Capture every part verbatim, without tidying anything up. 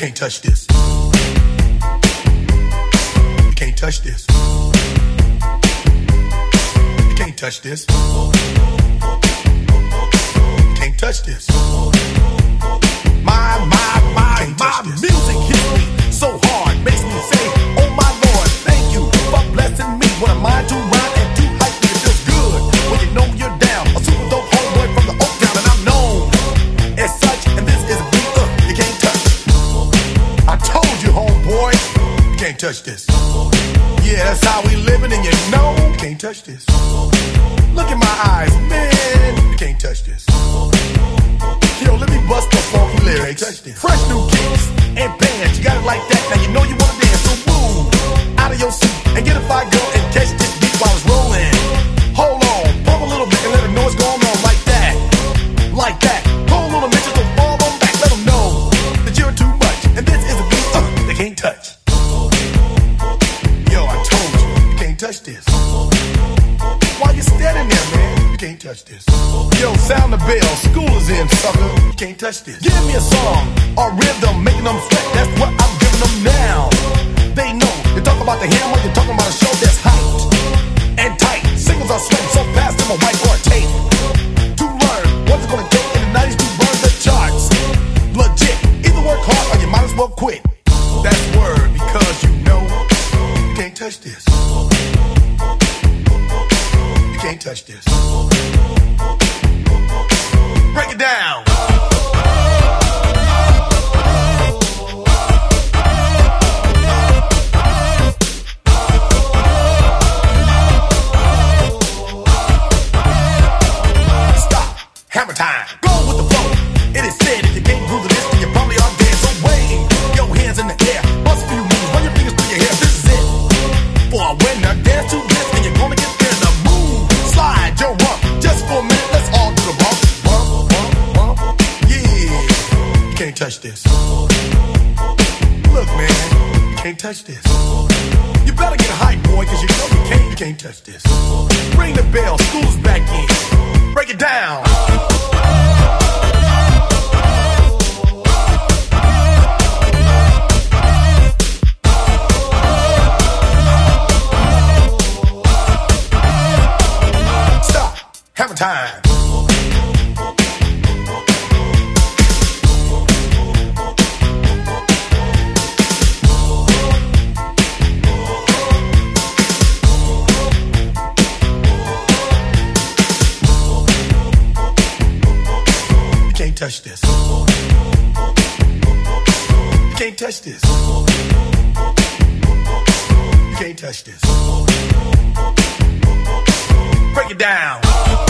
can't touch this. You can't touch this. You can't touch this. You can't touch this. My, my, my, my music hits me so hard, makes me say, oh my Lord, thank you for blessing me. What am I to rhyme and to hype me? It feels good when you know you're down. A super dope homeboy from the Oak Town, and I'm known as such. And this is a beat uh, you can't touch. I told you, homeboy, you can't touch this. Yeah, that's how we living, and you know you can't touch this. Look in my eyes, man, you can't touch this. Yo, let me bust the funky lyrics. Fresh new kicks and bands, you got it like that. Now you know you wanna dance, so move out of your seat and get a fire girl and catch this beat while it's rolling. Hold on, pump a little bit and let her know what's going on like that, like that. Hold on a minute, just don't fall on back. Let them know that you're too much, and this is a beat uh, they can't touch. Yo, I told you, you can't touch this. Why you standing there, man? You can't touch this. Yo, sound the bell, school is in, sucker. You can't touch this. Give me a song or rhythm, making them sweat. That's what I'm giving them now. They know. You talk about the hammer, you're talking about a show that's hyped and tight. Singles are sweating so fast in my whiteboard tape. To learn what's it gonna take in the nineties to run the charts. Legit. Either work hard or you might as well quit. That's word, because you know you can't touch this. You can't touch this. Break it down. Stop. Hammer time. Go with the flow. It is said if you can't groove the list, then you probably are dead. So wave your hands in the air. Bust a few moves. Run your fingers through your hair. This is it. For a winner, dance to this, and you're gonna get there. The move. Slide your rump. Just for a minute, let's all do the bump. Bump, bump, bump. Yeah. You can't touch this. Look, man. You can't touch this. You better get hype, boy, cause you know you can't, you can't touch this. Ring the bell. School's back in. Break it down. Hammer time. You can't touch this. You can't touch this. You can't touch this. Break it down.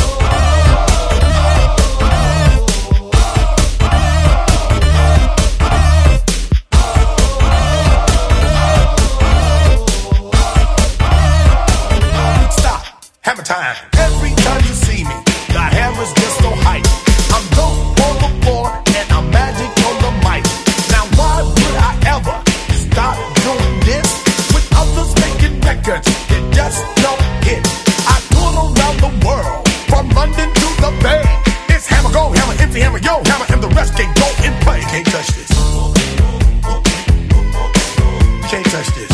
Stop. Hammer time. Every time you see me, the hammer's just so hype. I'm dope on the floor and I'm magic on the mic. Now why would I ever stop doing this? With others making records that just don't hit. I tour around the world, from London to the Bay. It's hammer, go hammer, empty hammer, yo hammer, and the rest can go and play. You can't touch this. You can't touch this.